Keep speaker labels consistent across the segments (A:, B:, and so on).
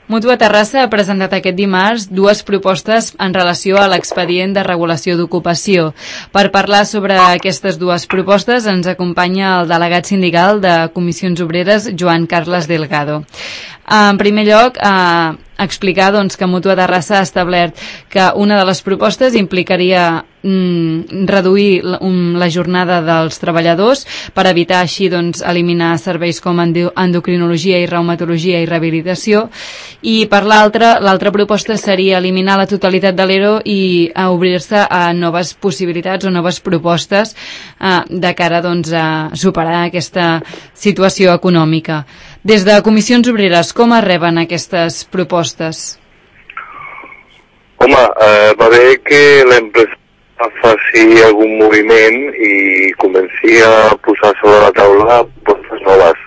A: Mútua Terrassa ha presentat aquest dimarts dues propostes en relació a l'expedient de regulació d'ocupació. Per parlar sobre aquestes dues propostes ens acompanya el delegat sindical de Comissions Obreres, Joan Carles Delgado. En primer lloc, explicar que Mútua Terrassa ha establert que una de les propostes implicaria reduir la jornada dels treballadors per evitar així eliminar serveis com endocrinologia i reumatologia i rehabilitació, i per l'altra proposta seria eliminar la totalitat de l'ERO i obrir-se a noves possibilitats o noves propostes de cara a superar aquesta situació econòmica. Des de Comissions Obreres, com es reben aquestes propostes?
B: Home, va bé que l'empresa faci algun moviment i comenci a posar sobre la taula propostes noves.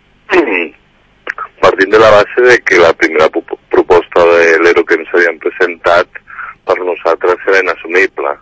B: Partint de la base de que la primera proposta de l'ERO que ens havien presentat per nosaltres era inassumible.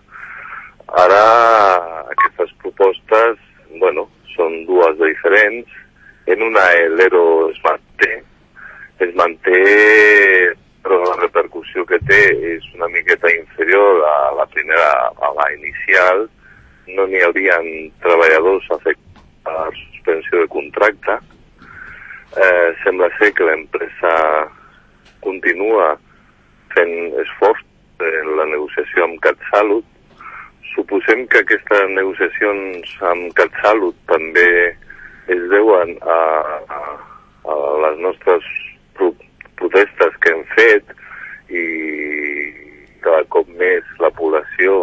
B: Ara aquestes propostes, són dues de diferents. En una l'ERO es manté, però la repercussió que té és una miqueta inferior a la primera, a la inicial. No n'hi haurien treballadors afectats per suspensió de contracte. Sembla ser que l'empresa continua fent esforç en la negociació amb CatSalut. Suposem que aquestes negociacions amb CatSalut també es deuen a les nostres protestes que hem fet, i cada cop més la població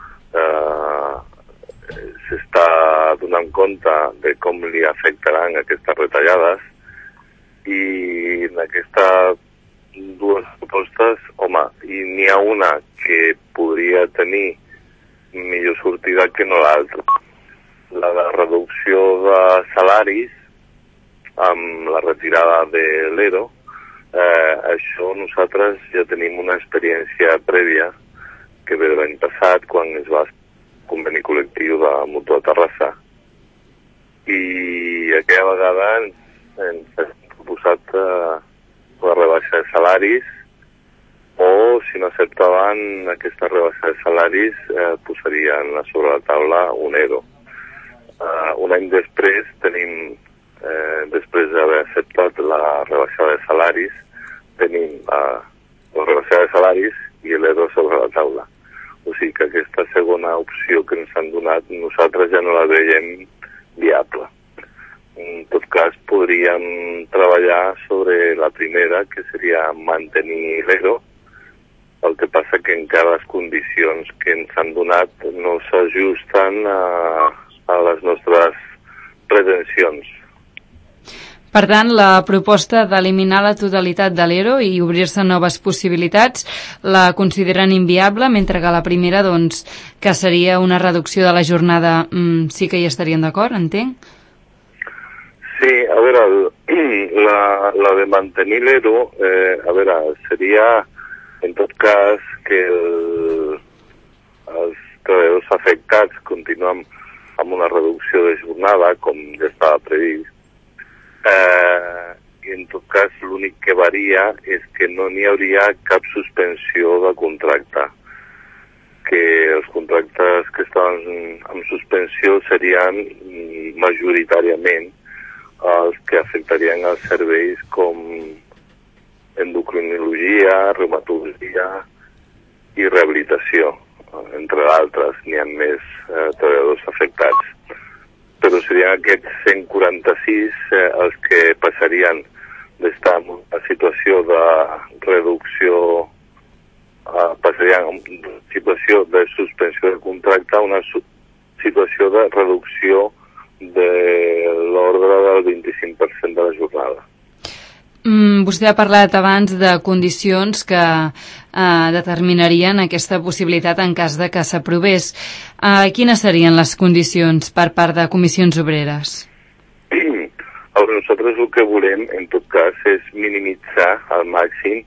B: s'està donant compte de com li afectaran aquestes retallades. I en aquestes dues propostes, n'hi ha una que podria tenir millor sortida que no l'altra. La de reducció de salaris amb la retirada de l'ERO. Això nosaltres ja tenim una experiència prèvia que ve de l'any passat, quan es va conveni col·lectiu de Mútua Terrassa, i aquella vegada ens hem proposat la rebaixa de salaris, o si no acceptaven aquesta rebaixa de salaris posarien sobre la taula un ERO. Un any després després d'haver acceptat la rebaixada de salaris, tenim la rebaixada de salaris i l'ERO sobre la taula. O sigui que aquesta segona opció que ens han donat nosaltres ja no la veiem viable. En tot cas, podríem treballar sobre la primera, que seria mantenir l'ERO. El que passa que encara les condicions que ens han donat no s'ajusten a les nostres pretensions.
A: Per tant, la proposta d'eliminar la totalitat de l'ERO i obrir-se noves possibilitats la consideren inviable, mentre que la primera, que seria una reducció de la jornada, sí que hi estarien d'acord, entenc?
B: Sí, a veure, la de mantenir l'ERO, seria, en tot cas, que els treballadors afectats continuen amb una reducció de jornada, com ja estava previst. I en tot cas l'únic que varia és que no n'hi hauria cap suspensió de contracte, que els contractes que estaven en suspensió serien majoritàriament els que afectarien els serveis com endocrinologia, reumatologia i rehabilitació, entre d'altres. N'hi ha més treballadors afectats. Però serien aquests 146 els que passarien d'estar en una situació de reducció, passarien d'una situació de suspensió de contracte a una situació de reducció de l'ordre del 25% de la jornada.
A: Vostè ha parlat abans de condicions que determinarien aquesta possibilitat en cas de que s'aprovés. Quines serien les condicions per part de Comissions Obreres?
B: Nosaltres el que volem, en tot cas, és minimitzar al màxim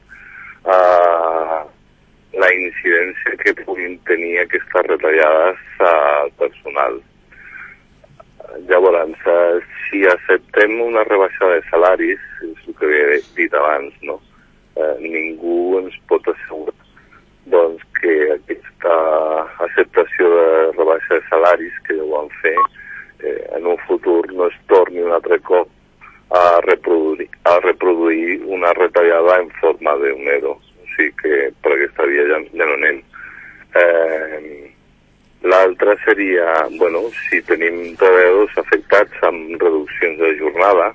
B: la incidència que puguin tenir aquestes retallades al personal. Llavors, si acceptem una rebaixada de salaris, és el que he dit abans, no? ningú ens pot assegurar doncs, que aquesta acceptació de rebaixa de salaris que ho van fer en un futur no es torni un altre cop a reproduir una retallada en forma d'un ERO. O sigui que per aquesta via ja no anem. L'altre seria, si tenim treballadors afectats amb reduccions de jornada,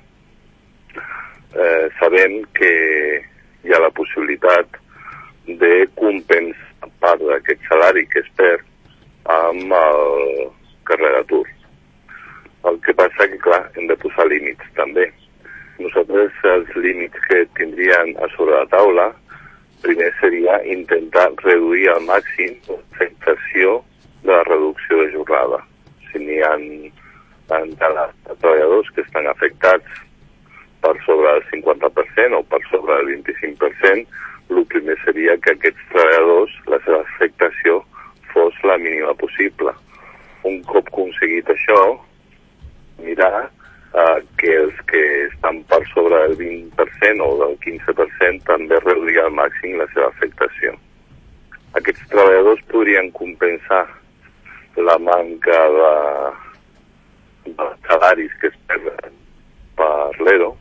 B: sabem que hi ha la possibilitat de compensar part d'aquest salari que es perd amb el carrer d'atur. El que passa que, clar, hem de posar límits també. Nosaltres els límits que tindrien a sobre la taula primer seria intentar reduir al màxim l'afectació de la reducció de jornada. Si n'hi ha treballadors que estan afectats per sobre del 50% o per sobre del 25%, el primer seria que aquests treballadors, la seva afectació fos la mínima possible. Un cop aconseguit això, mirar que els que estan per sobre del 20% o del 15% també reduir al màxim la seva afectació. Aquests treballadors podrien compensar la manca de salaris que es perden per l'ERO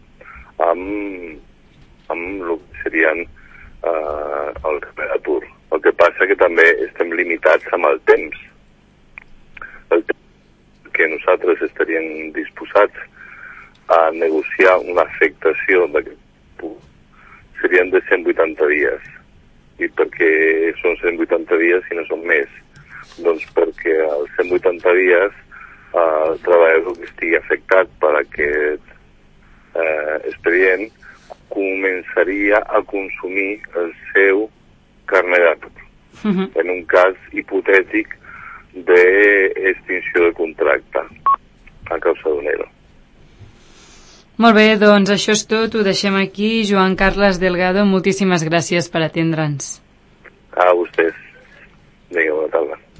B: amb el que serien el carrer d'atur. El que passa que també estem limitats amb el temps. El temps que nosaltres estaríem disposats a negociar una afectació d'aquest tipus serien de 180 dies. I per què són 180 dies i no són més? Doncs perquè als 180 dies el treballador que estigui afectat per aquest expedient començaria a consumir el seu carnet d'atur. En un cas hipotètic d'extinció de contracte a causa d'un ERO.
A: Molt bé, doncs això és tot, ho deixem aquí. Joan Carles Delgado, moltíssimes gràcies per atendre'ns.
B: A vostès. Vinga, bona tarda.